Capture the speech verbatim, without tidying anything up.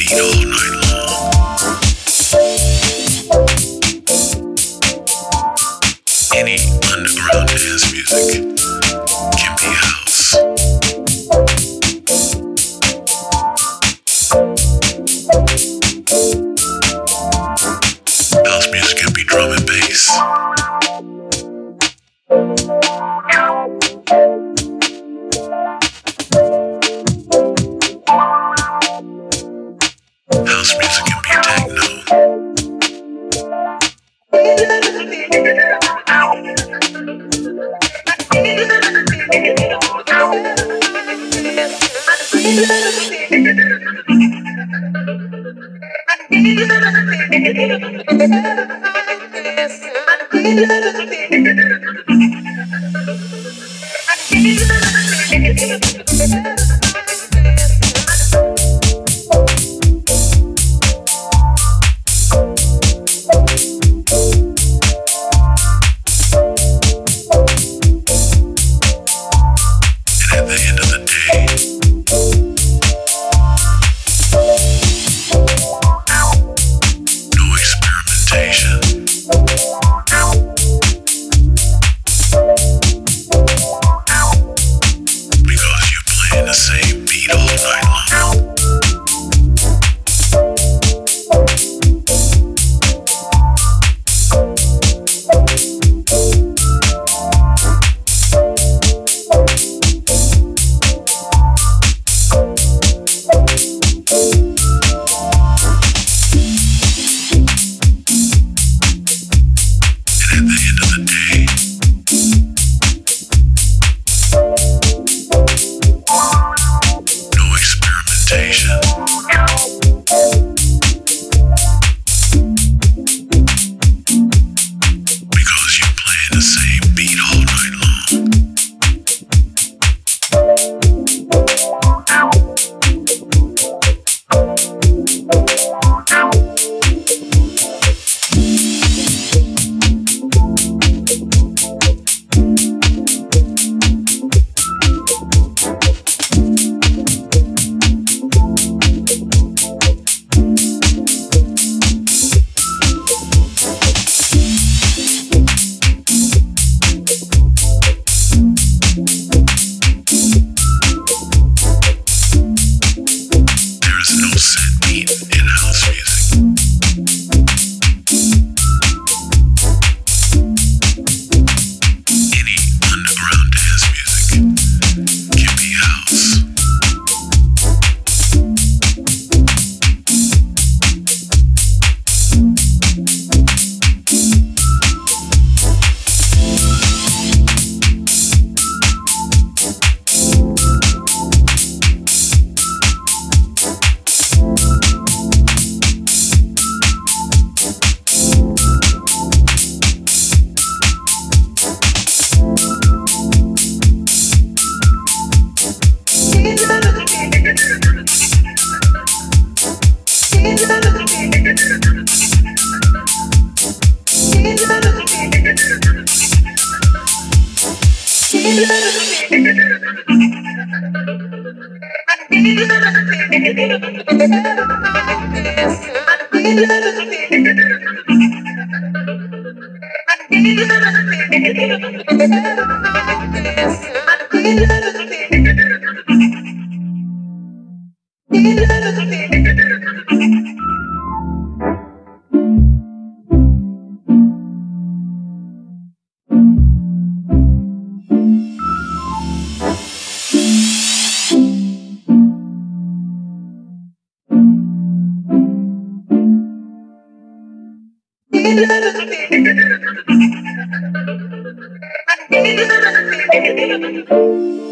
all night long. Any underground dance music can be house. House music can be drum and bass. House music can be techno. At the end of the day, no experimentation. Because you're playing the same beat all night long. At the end of the day, no experimentation. Because you're playing the same beat all night long. There is no set beat in house music. Any underground dance music can be house. Thank you.